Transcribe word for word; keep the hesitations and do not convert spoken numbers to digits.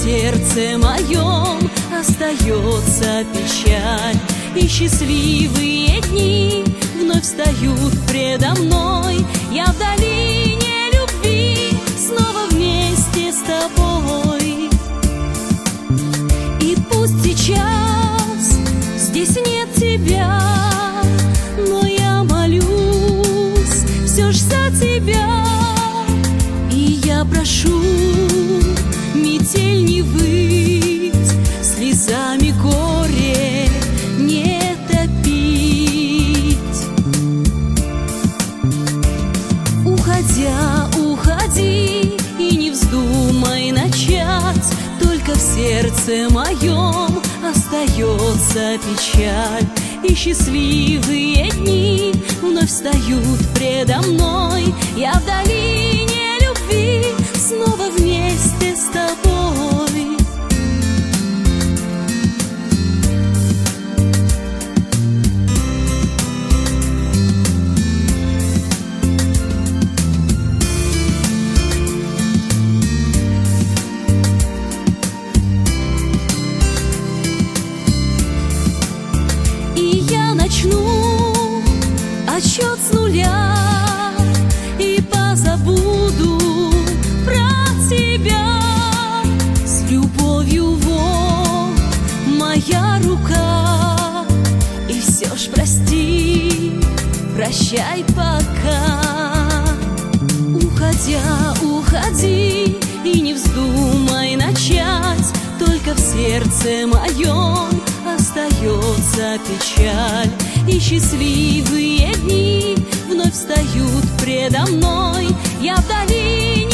сердце моем остается печаль, и счастливые дни вновь встают предо мной. Я в долине любви снова вместе с тобой. И пусть сейчас здесь нет тебя, но я молюсь все ж за тебя. И я прошу метель не выть, слезами горе не топить. Уходя, уходи и не вздумай начать, только в сердце моем остается печаль, и счастливые дни вновь встают предо мной. Я в долине любви снова вместе с тобой. И я начну отсчет с нуля и позабуду про тебя. С любовью, вот моя рука, и все ж прости, прощай пока. Уходя, уходи и не вздумай начать, только в сердце моем остается печаль, и счастливые дни вновь встают предо мной. Я в долине